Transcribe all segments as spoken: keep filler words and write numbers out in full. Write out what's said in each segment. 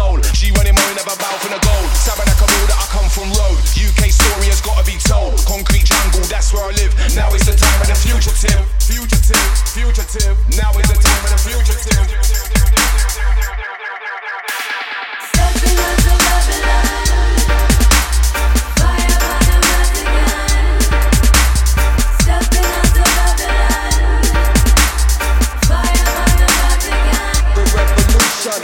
soul. She running more, never bow from the gold. Tabernacle that I come from road. U K story has gotta be told. Concrete jungle, that's where I live. Now is the time of the fugitive. Fugitive, fugitive. Now is the time of the fugitive. Stepping up to Babylon. Fire by the Vatican. Stepping up to Babylon. Fire by the Vatican. The revolution.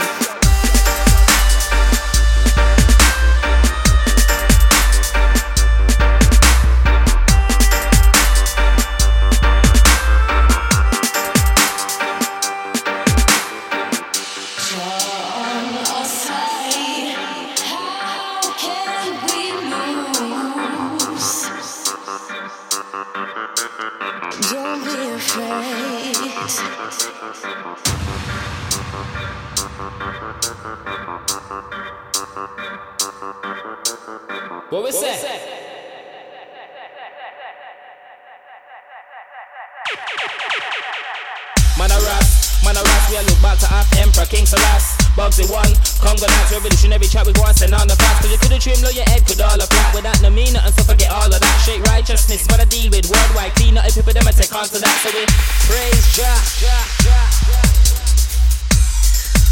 Don't be afraid. What we say? Man a ras, man a ras, we a look back to half Emperor King Salas. Bugsy one, Congo Nights, revolutionary chat, we go and send on the fast. Cause you could've trimmed low your head, could all a flat. Without no mean nothing, so forget all of that. Straight righteousness, what I deal with worldwide. Clean up the people, them I take on to that. So we praise Jah, Jah, Jah, Jah.